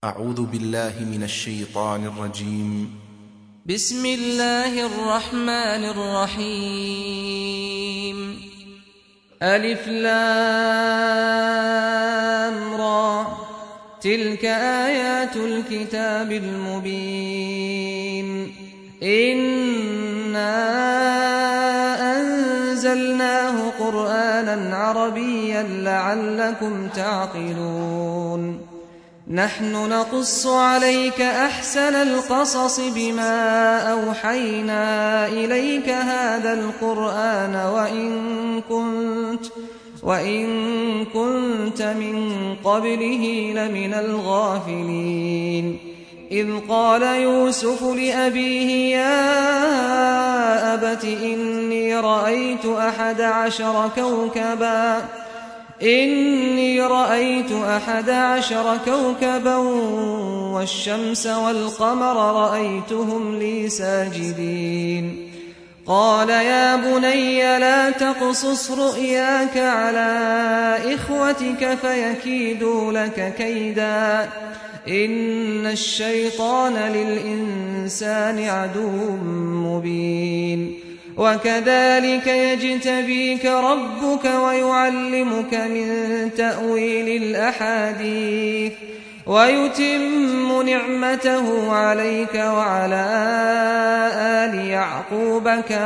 أعوذ بالله من الشيطان الرجيم. بسم الله الرحمن الرحيم. ألف لام را، تلك آيات الكتاب المبين. إنا أنزلناه قرآنا عربيا لعلكم تعقلون. نحن نقص عليك أحسن القصص بما أوحينا إليك هذا القرآن وإن كنت من قبله لمن الغافلين. إذ قال يوسف لأبيه يا أبت إني رأيت 11 كوكبا والشمس والقمر رأيتهم لي ساجدين. قال يا بني لا تقصص رؤياك على إخوتك فيكيدوا لك كيدا، إن الشيطان للإنسان عدو مبين. وكذلك يجتبيك ربك ويعلمك من تأويل الأحاديث ويتم نعمته عليك وعلى آل يعقوب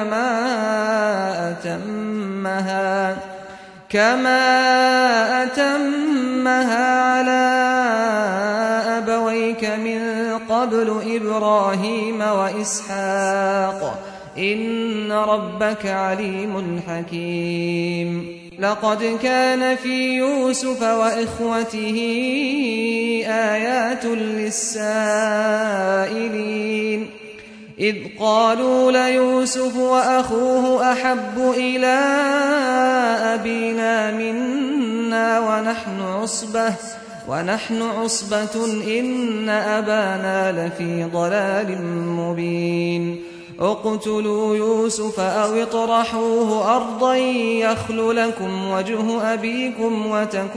كما أتمها على أبويك من قبل إبراهيم وإسحاق، إن ربك عليم حكيم. لقد كان في يوسف وإخوته آيات للسائلين، إذ قالوا ليوسف وأخوه أحب إلى أبينا منا ونحن عصبة إن أبانا لفي ضلال مبين. اقتلوا يوسف أو اطرحوه أرضا يخل لكم وجه أبيكم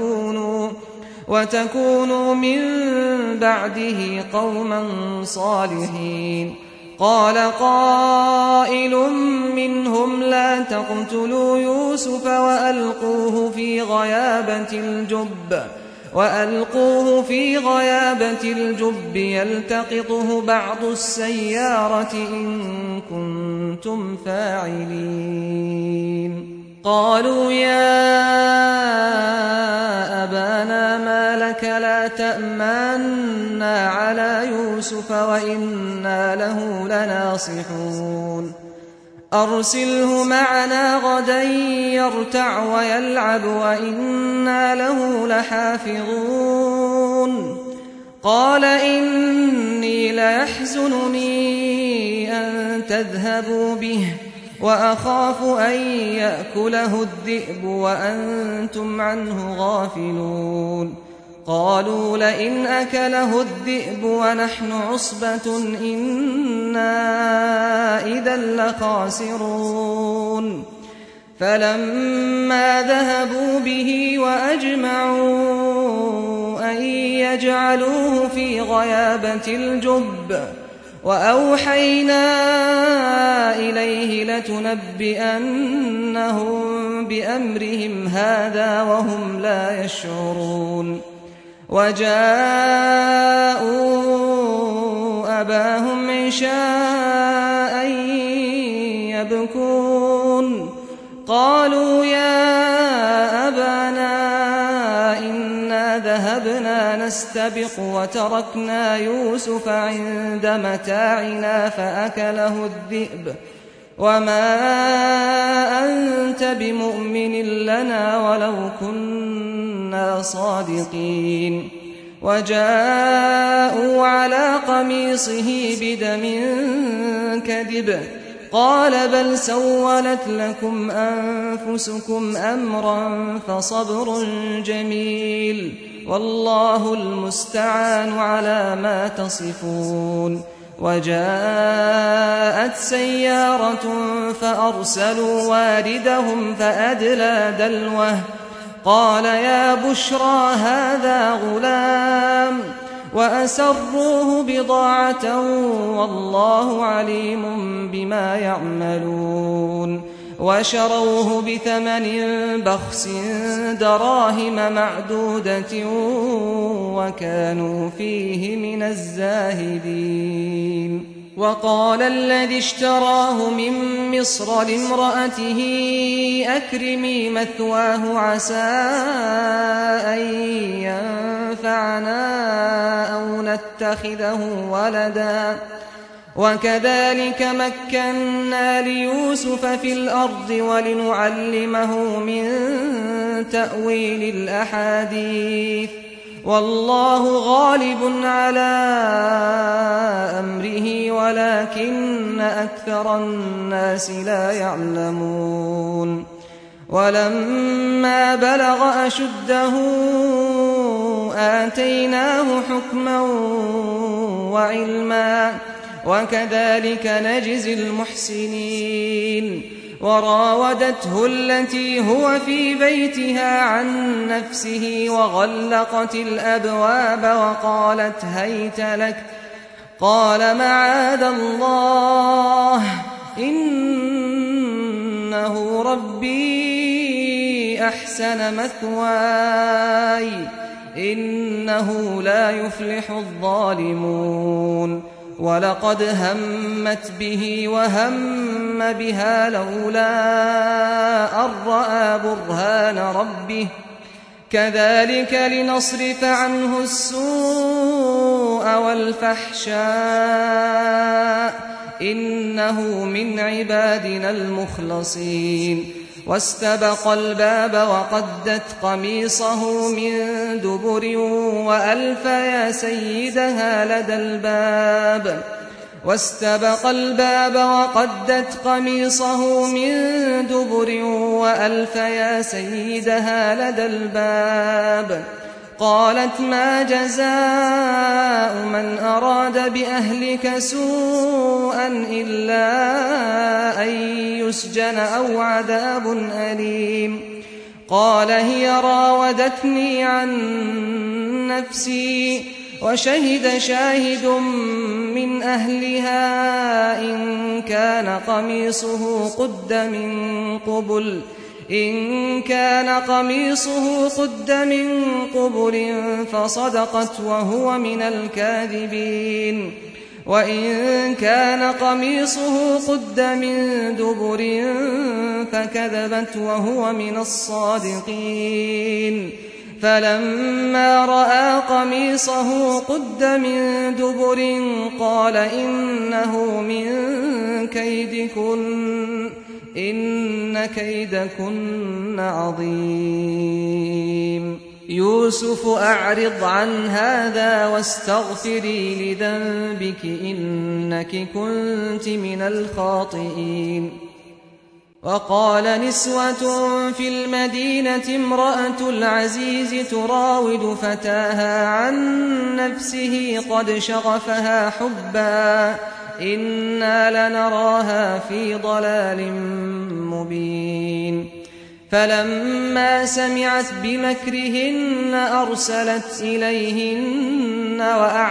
وتكونوا من بعده قوما صالحين. قال قائل منهم لا تقتلوا يوسف وألقوه في غيابة الجب يلتقطه بعض السيارة إن كنتم فاعلين. قالوا يا أبانا ما لك لا تأمنا على يوسف وإنا له لناصحون. أرسله معنا غدا يرتع ويلعب وإنا له لحافظون. قال إني ليحزنني أن تذهبوا به وأخاف أن يأكله الذئب وأنتم عنه غافلون. قالوا لئن أكله الذئب ونحن عصبة إنا إذا لخاسرون. فلما ذهبوا به وأجمعوا أن يجعلوه في غيابة الجب وأوحينا إليه لتنبئنهم بأمرهم هذا وهم لا يشعرون. وجاءوا أباهم عشاء يبكون. قالوا يا أبانا إنا ذهبنا نستبق وتركنا يوسف عند متاعنا فأكله الذئب وما أنت بمؤمن لنا ولو كنا صادقين. وجاءوا على قميصه بدم كذب قال بل سولت لكم أنفسكم أمرا فصبر جميل والله المستعان على ما تصفون. وجاءت سيارة فأرسلوا واردهم فأدلى دلوه قال يا بشرى هذا غلام وأسروه بضاعة والله عليم بما يعملون وشروه بثمن بخس دراهم معدودة وكانوا فيه من الزاهدين وقال الذي اشتراه من مصر لامرأته أكرمي مثواه عسى أن ينفعنا أو نتخذه ولدا وكذلك مكنا ليوسف في الأرض ولنعلمه من تأويل الأحاديث والله غالب على أمره ولكن أكثر الناس لا يعلمون ولما بلغ أشده آتيناه حكما وعلما وكذلك نجزي المحسنين وراودته التي هو في بيتها عن نفسه وغلقت الأبواب وقالت هيت لك قال معاذ الله إنه ربي أحسن مثواي إنه لا يفلح الظالمون ولقد همت به وهم بها لولا أن رأى برهان ربه كذلك لنصرف عنه السوء والفحشاء إنه من عبادنا المخلصين واستبق الباب وقدت قميصه من دبر وألف يا سيدها لدى الباب واستبق الباب وقدت قميصه من دبر وألف يا سيدها لدى الباب قالت ما جزاء من أراد بأهلك سوءا إلا أن يسجن أو عذاب أليم قال هي راودتني عن نفسي وشهد شاهد من أهلها إن كان قميصه قد من قبل فصدقت وهو من الكاذبين وإن كان قميصه قد من دبر فكذبت وهو من الصادقين فلما رأى قميصه قد من دبر قال إنه من كيدكن إن كيدكن عظيم يوسف أعرض عن هذا واستغفري لذنبك إنك كنت من الخاطئين وقال نسوة في المدينة امرأة العزيز تراود فتاها عن نفسه قد شغفها حبا إنا لنراها في ضلال مبين فلما سمعت بمكرهن أرسلت إليهن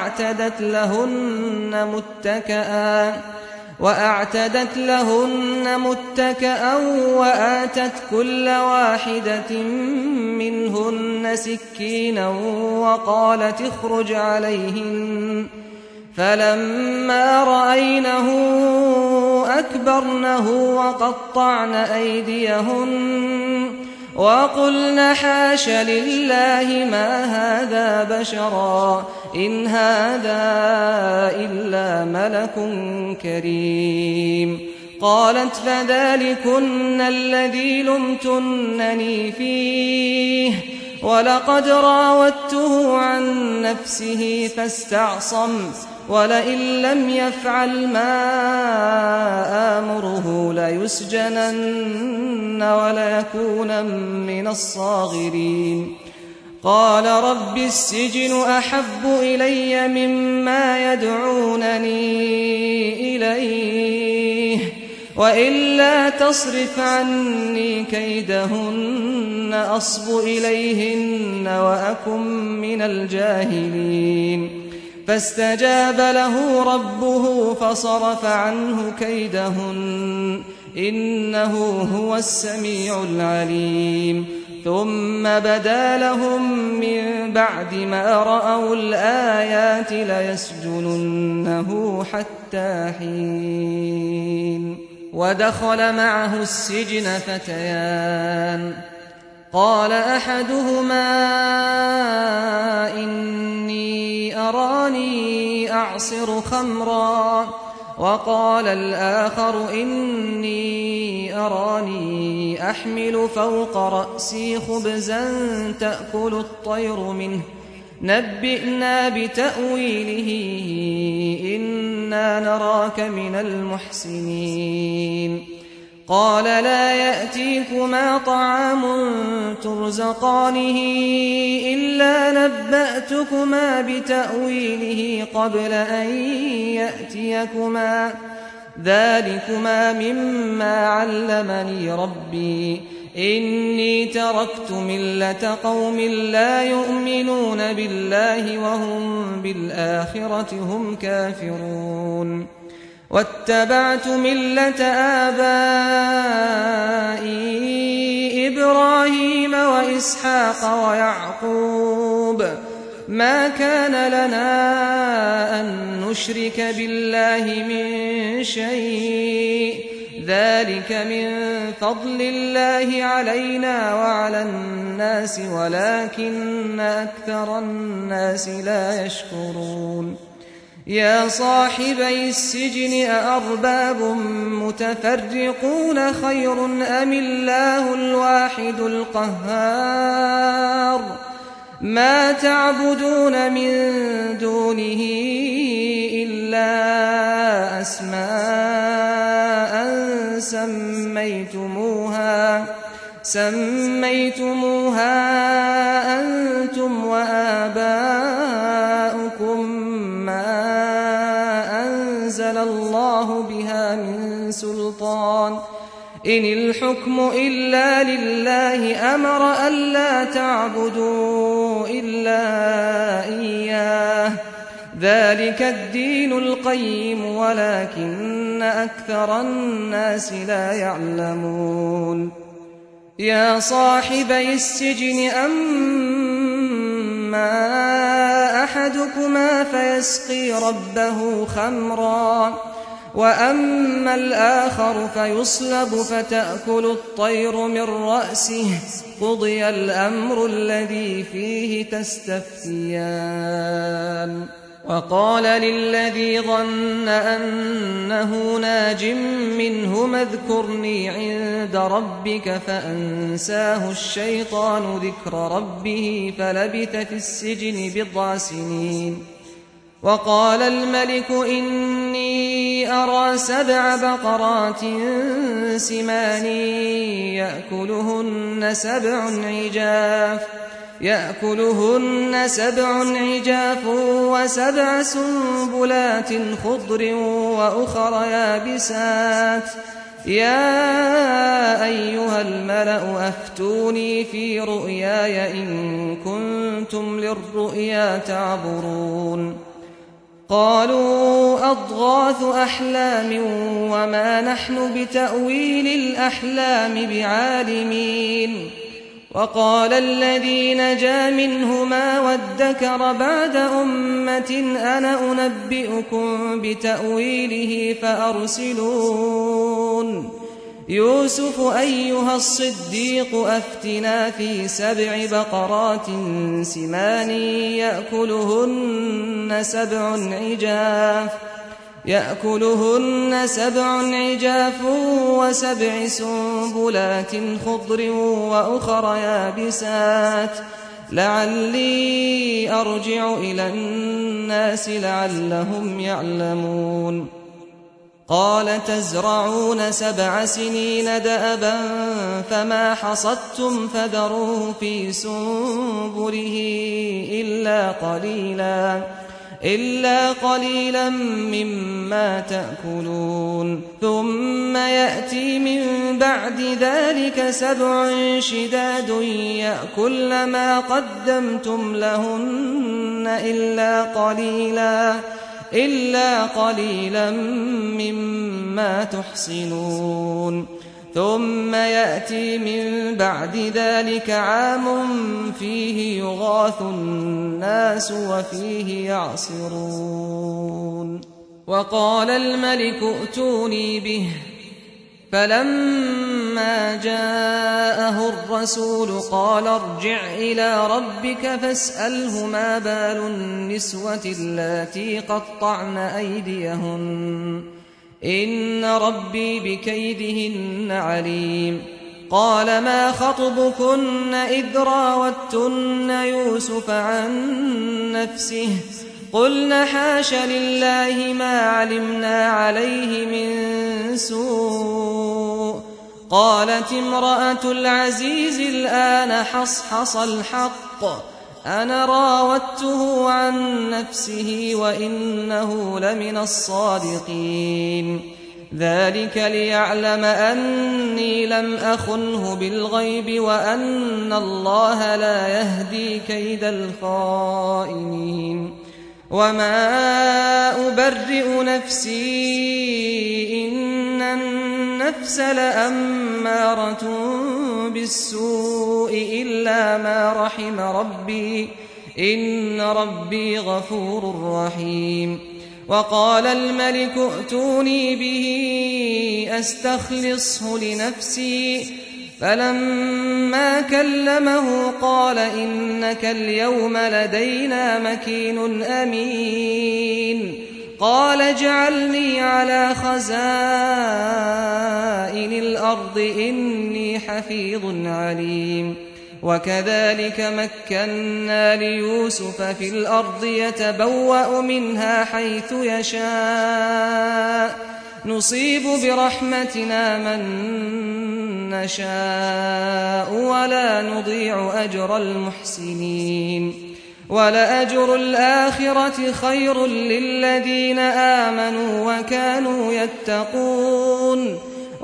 وأعتدت لهن متكئا وآتت كل واحدة منهن سكينا وقالت اخرج عليهن فلما رأينه أكبرنه وقطعن أيديهن وقلن حاش لله ما هذا بشرا إن هذا إلا ملك كريم قالت فذلكن الذي لمتنني فيه ولقد راودته عن نفسه فاستعصم ولئن لم يفعل ما آمره ليسجنن وليكون من الصاغرين قال رب السجن أحب إلي مما يدعونني إليه وإلا تصرف عني كيدهن أصب إليهن وأكن من الجاهلين فاستجاب له ربه فصرف عنه كيدهن إنه هو السميع العليم ثم بدا لهم من بعد ما رأوا الآيات ليسجننه حتى حين ودخل معه السجن فتيان قال أحدهما إني أراني أعصر خمرا وقال الآخر إني أراني أحمل فوق رأسي خبزا تأكل الطير منه نبئنا بتأويله إنا نراك من المحسنين قال لا يأتيكما طعام ترزقانه إلا نبأتكما بتأويله قبل أن يأتيكما ذلكما مما علمني ربي إني تركت ملة قوم لا يؤمنون بالله وهم بالآخرة هم كافرون واتبعت ملة آبائي إبراهيم وإسحاق ويعقوب ما كان لنا أن نشرك بالله من شيء ذلك من فضل الله علينا وعلى الناس ولكن أكثر الناس لا يشكرون يا صاحبي السجن أأرباب متفرقون خير أم الله الواحد القهار ما تعبدون من دونه إلا أسماء سميتموها أنتم وآباؤكم ما أنزل الله بها من سلطان إن الحكم إلا لله أمر ألا تعبدوا إلا إياه ذلك الدين القيم ولكن أكثر الناس لا يعلمون يا صاحبي السجن أما أحدكما فيسقي ربه خمرا وأما الآخر فيصلب فتأكل الطير من رأسه قضي الأمر الذي فيه تستفتيان وقال للذي ظن أنه ناج منهما اذكرني عند ربك فأنساه الشيطان ذكر ربه فلبث في السجن 9 سنين وقال الملك إني أرى 7 بقرات سمان يأكلهن 7 عجاف و7 سنبلات خضر وأخر يابسات يا أيها الملأ أفتوني في رؤياي إن كنتم للرؤيا تعبرون قالوا أضغاث أحلام وما نحن بتأويل الأحلام بعالمين وقال الذي نجا منهما وادكر بعد أمة أنا أنبئكم بتأويله فأرسلون يوسف أيها الصديق أفتنا في 7 بقرات سمان يأكلهن 7 عجاف و7 سنبلات خضر وأخر يابسات لعلي أرجع إلى الناس لعلهم يعلمون قال تزرعون 7 سنين دأبا فما حصدتم فذروه في سنبله إلا قليلا إلا قليلا مما تأكلون ثم يأتي من بعد ذلك 7 شداد يأكلن ما قدمتم لهن إلا قليلا مما تحصنون ثم يأتي من بعد ذلك عام فيه يغاث الناس وفيه يعصرون وقال الملك ائتوني به فلما جاءه الرسول قال ارجع إلى ربك فاسأله ما بال النسوة اللاتي قطعن أيديهن إن ربي بكيدهن عليم قال ما خطبكن إذ راوتن يوسف عن نفسه قلن حاش لله ما علمنا عليه من سوء قالت امرأة العزيز الآن حصحص الحق أنا راودته عن نفسه وإنه لمن الصادقين ذلك ليعلم أني لم أخنه بالغيب وأن الله لا يهدي كيد الخائنين وما أبرئ نفسي إن النفس لأمارة بالسوء إلا ما رحم ربي إن ربي غفور رحيم وقال الملك ائتوني به أستخلصه لنفسي فلما كلمه قال إنك اليوم لدينا مكين أمين قال اجعلني على خزائن الأرض إني حفيظ عليم وكذلك مكنا ليوسف في الأرض يتبوأ منها حيث يشاء نصيب برحمتنا من نشاء ولا نضيع أجر المحسنين ولأجر الآخرة خير للذين آمنوا وكانوا يتقون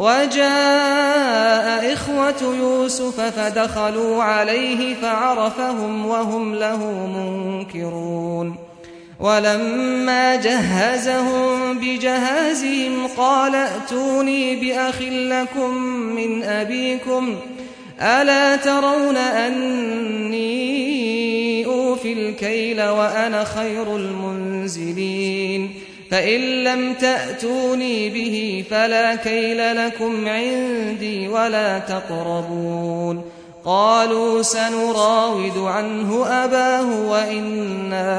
وجاء إخوة يوسف فدخلوا عليه فعرفهم وهم له منكرون ولما جهزهم بجهازهم قال ائتوني بأخ لكم من أبيكم ألا ترون أني أوفي الكيل وأنا خير المنزلين فإن لم تأتوني به فلا كيل لكم عندي ولا تقربون قالوا سنراود عنه أباه وإنا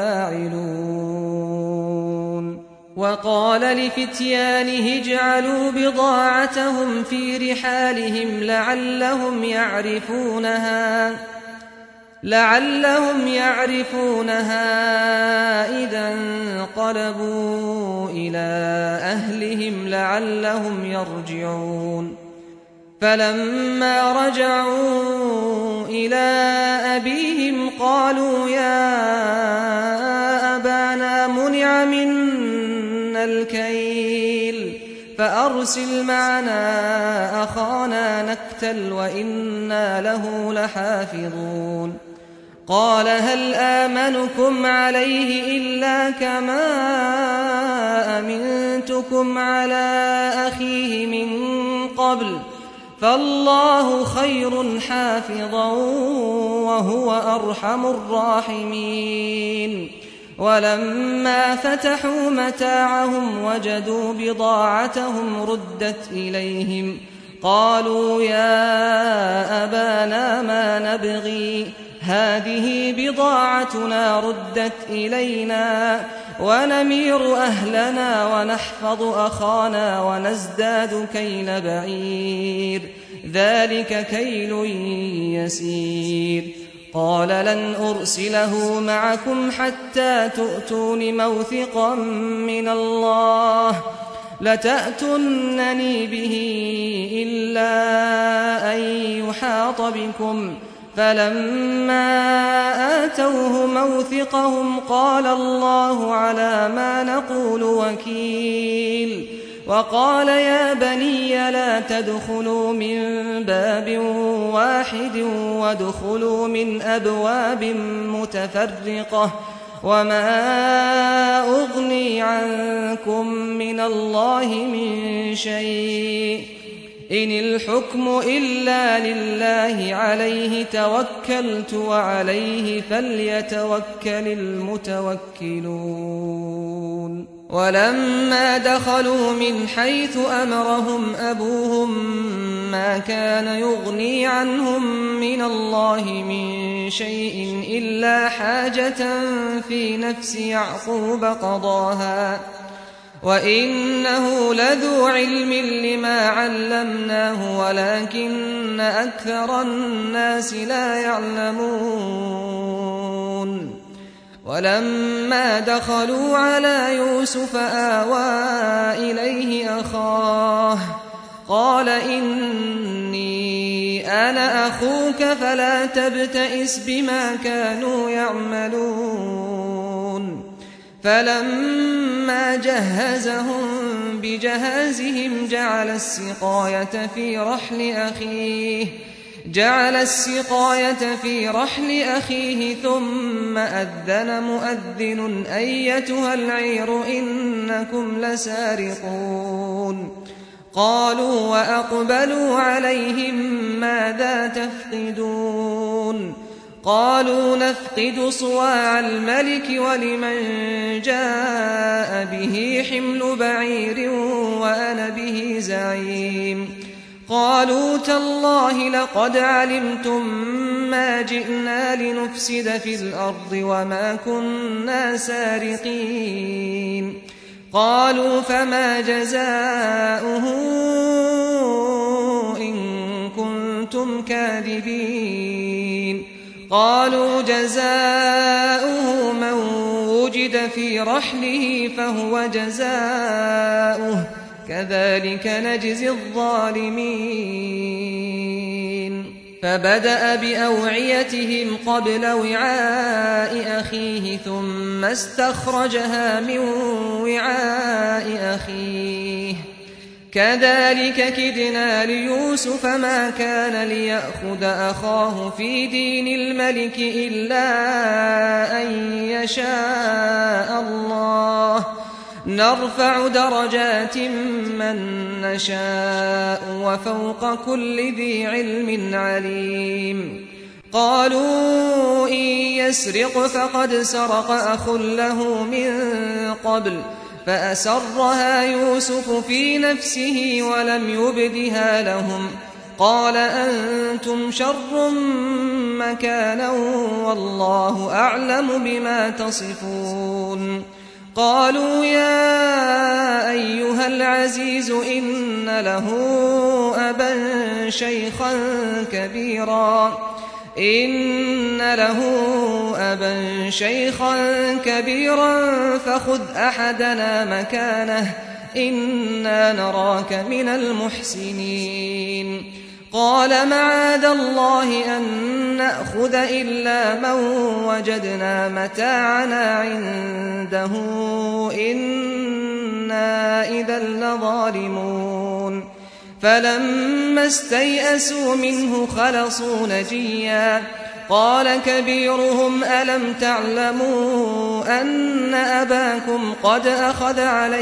لفاعلون وقال لفتيانه اجعلوا بضاعتهم في رحالهم لعلهم يعرفونها إذا انقلبوا إلى أهلهم لعلهم يرجعون فلما رجعوا إلى أبيهم قالوا يا أبانا منع منا الكيل فأرسل معنا أخانا نكتل وإنا له لحافظون قال هل آمنكم عليه إلا كما أمنتكم على أخيه من قبل فالله خير حافظا وهو أرحم الراحمين ولما فتحوا متاعهم وجدوا بضاعتهم ردت إليهم قالوا يا أبانا ما نبغي هذه بضاعتنا ردت إلينا ونمير أهلنا ونحفظ أخانا ونزداد كيل بعير ذلك كيل يسير قال لن أرسله معكم حتى تؤتون موثقا من الله لتأتونني به إلا أن يحاط بكم فلما آتوه موثقهم قال الله على ما نقول وكيل وقال يا بني لا تدخلوا من باب واحد وادخلوا من أبواب متفرقة وما أغني عنكم من الله من شيء إن الحكم إلا لله عليه توكلت وعليه فليتوكل المتوكلون ولما دخلوا من حيث أمرهم أبوهم ما كان يغني عنهم من الله من شيء إلا حاجة في نفس يعقوب قضاها وإنه لذو علم لما علمناه ولكن أكثر الناس لا يعلمون ولما دخلوا على يوسف آوى إليه أخاه قال إني أنا أخوك فلا تبتئس بما كانوا يعملون فلما جهزهم بجهازهم جعل السقاية في رحل أخيه ثم أذن مؤذن أيتها العير إنكم لسارقون قالوا وأقبلوا عليهم ماذا تفقدون قالوا نفقد صواع الملك ولمن جاء به حمل بعير وأنا به زعيم قالوا تالله لقد علمتم ما جئنا لنفسد في الأرض وما كنا سارقين قالوا فما جزاؤه إن كنتم كاذبين قالوا جزاؤه من وجد في رحله فهو جزاؤه كذلك نجزي الظالمين فبدأ بأوعيتهم قبل وعاء أخيه ثم استخرجها من وعاء أخيه كذلك كدنا ليوسف ما كان ليأخذ أخاه في دين الملك إلا أن يشاء الله نرفع درجات من نشاء وفوق كل ذي علم عليم قالوا إن يسرق فقد سرق أخ له من قبل فأسرها يوسف في نفسه ولم يبدها لهم قال أنتم شر مكانا والله أعلم بما تصفون قالوا يا أيها العزيز إن له أبا شيخا كبيرا فخذ أحدنا مكانه إنا نراك من المحسنين قال معاذ الله أن نأخذ إلا من وجدنا متاعنا عنده إنا إذا لظالمون فلما استيئسوا منه خلصوا نجيا قال كبيرهم ألم تعلموا أن أباكم قد أخذ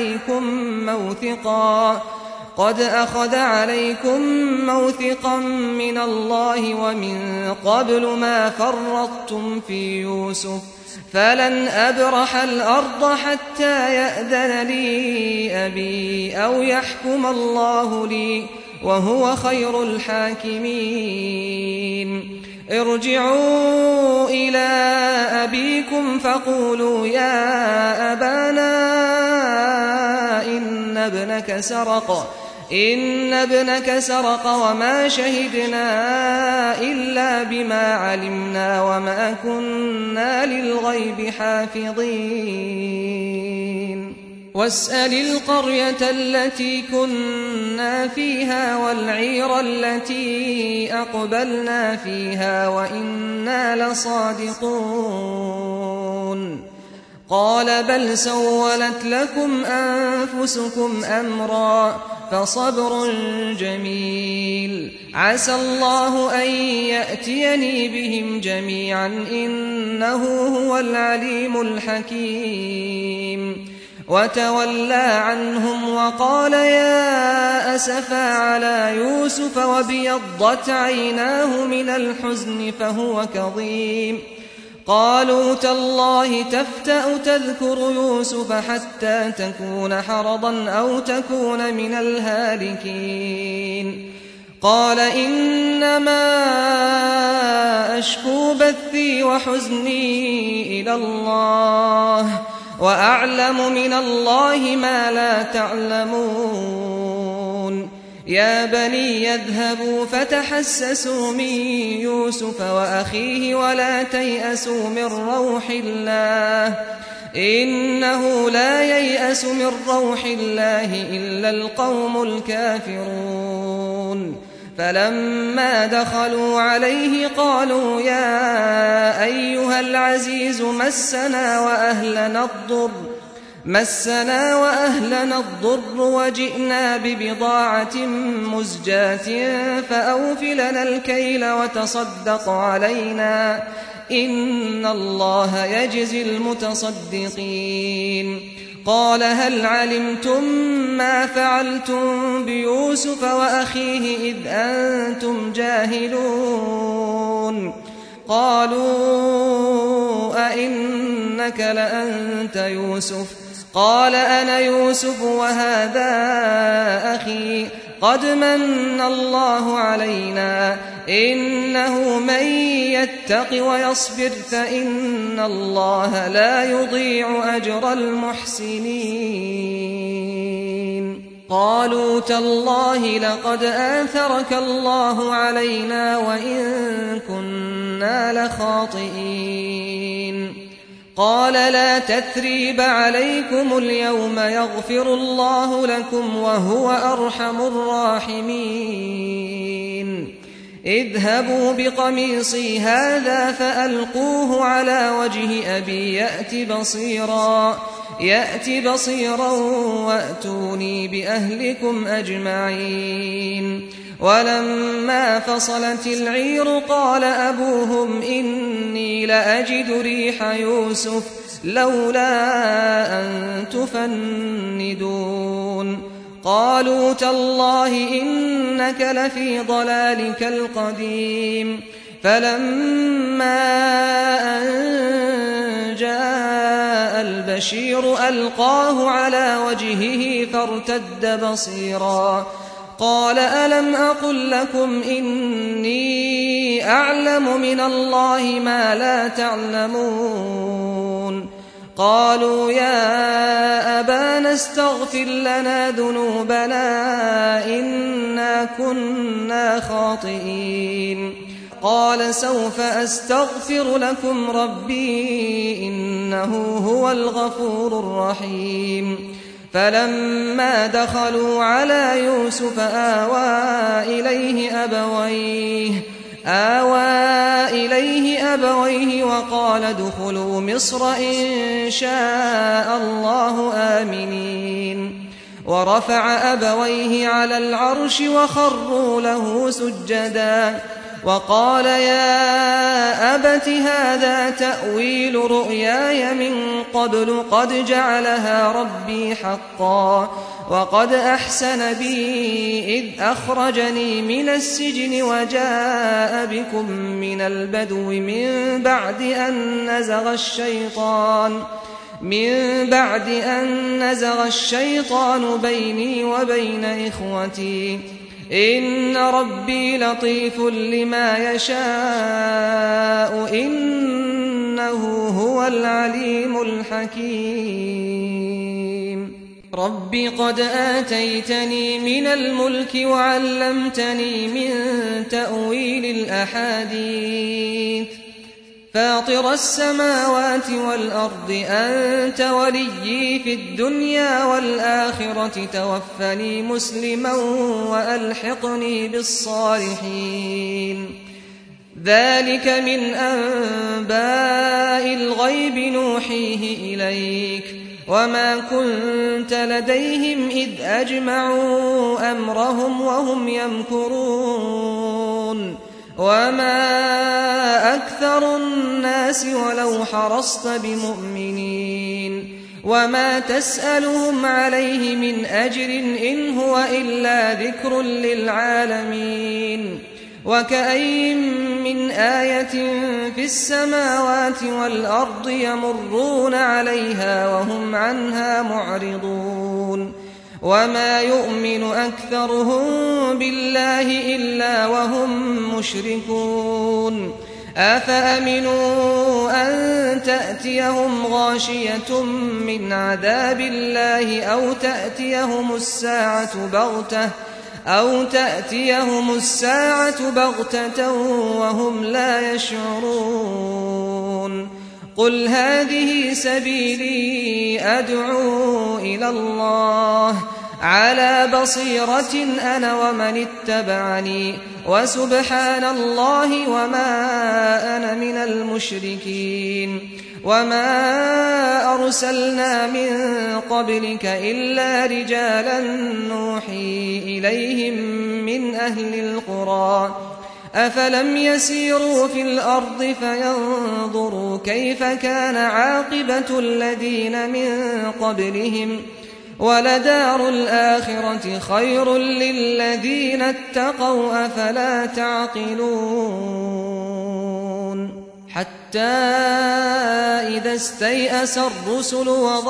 عليكم موثقا من الله ومن قبل ما فرطتم في يوسف فلن أبرح الأرض حتى يأذن لي أبي أو يحكم الله لي وهو خير الحاكمين ارجعوا إلى أبيكم فقولوا يا أبانا إن ابنك سرق وما شهدنا إلا بما علمنا وما كنا للغيب حافظين واسأل القرية التي كنا فيها والعير التي أقبلنا فيها وإنا لصادقون قال بل سولت لكم أنفسكم أمرا فصبر جميل عسى الله أن يأتيني بهم جميعا إنه هو العليم الحكيم وتولى عنهم وقال يا أسفا على يوسف وابيضت عيناه من الحزن فهو كظيم قالوا تالله تفتأ تذكر يوسف حتى تكون حرضا أو تكون من الهالكين قال إنما أشكو بثي وحزني إلى الله وأعلم من الله ما لا تعلمون يا بني يذهبوا فتحسسوا من يوسف وأخيه ولا تيأسوا من روح الله إنه لا ييأس من روح الله إلا القوم الكافرون فلما دخلوا عليه قالوا يا أيها العزيز مسنا وأهلنا الضر وجئنا ببضاعة مزجاة فأوفلنا الكيل وتصدق علينا إن الله يجزي المتصدقين قال هل علمتم ما فعلتم بيوسف وأخيه إذ أنتم جاهلون قالوا أئنك لأنت يوسف قال أنا يوسف وهذا أخي قد من الله علينا إنه من يتق ويصبر فإن الله لا يضيع أجر المحسنين قالوا تالله لقد آثرك الله علينا وإن كنا لخاطئين قال لا تثريب عليكم اليوم يغفر الله لكم وهو أرحم الراحمين اذهبوا بقميصي هذا فألقوه على وجه أبي يأت بصيرا وأتوني بأهلكم أجمعين ولما فصلت العير قال أبوهم إني لأجد ريح يوسف لولا أن تفندون قالوا تالله إنك لفي ضلالك القديم فلما أن جاء البشير ألقاه على وجهه فارتد بصيرا قال ألم أقل لكم إني أعلم من الله ما لا تعلمون قالوا يا أبانا استغفر لنا ذنوبنا إنا كنا خاطئين قال سوف أستغفر لكم ربي إنه هو الغفور الرحيم فلما دخلوا على يوسف آوى إليه أبويه وقال ادخلوا مصر إن شاء الله آمنين ورفع أبويه على العرش وخروا له سجدا وقال يا أبت هذا تأويل رؤياي من قبل قد جعلها ربي حقا وقد أحسن بي إذ أخرجني من السجن وجاء بكم من البدو من بعد أن نزغ الشيطان بيني وبين إخوتي إن ربي لطيف لما يشاء إنه هو العليم الحكيم رب قد آتيتني من الملك وعلمتني من تأويل الأحاديث فاطر السماوات والأرض أنت وليي في الدنيا والآخرة توفني مسلما وألحقني بالصالحين ذلك من أنباء الغيب نوحيه إليك وما كنت لديهم إذ أجمعوا أمرهم وهم يمكرون وما أكثر الناس ولو حرصت بمؤمنين وما تسألهم عليه من أجر إن هو إلا ذكر للعالمين وكأي من آية في السماوات والأرض يمرون عليها وهم عنها معرضون وما يؤمن أكثرهم بالله إلا وهم مشركون أفأمنوا أن تأتيهم غاشية من عذاب الله أو تأتيهم الساعة بغتة وهم لا يشعرون قل هذه سبيلي أدعو إلى الله على بصيرة أنا ومن اتبعني وسبحان الله وما أنا من المشركين وما أرسلنا من قبلك إلا رجالا نوحي إليهم من أهل القرى أفلم يسيروا في الأرض فينظروا كيف كان عاقبة الذين من قبلهم ولدار الآخرة خير للذين اتقوا أفلا تعقلون حتى إذا استيأس الرسل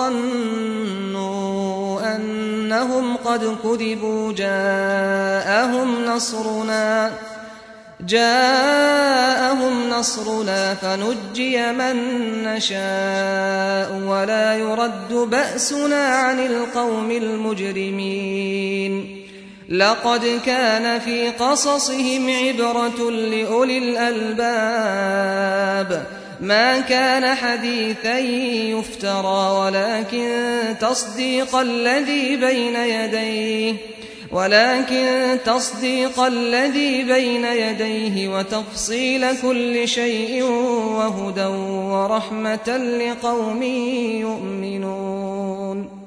وظنوا أنهم قد كذبوا جاءهم نصرنا فنجي من نشاء ولا يرد بأسنا عن القوم المجرمين لقد كان في قصصهم عبرة لأولي الألباب ما كان حديثا يفترى ولكن تصديق الذي بين يديه وتفصيل كل شيء وهدى ورحمة لقوم يؤمنون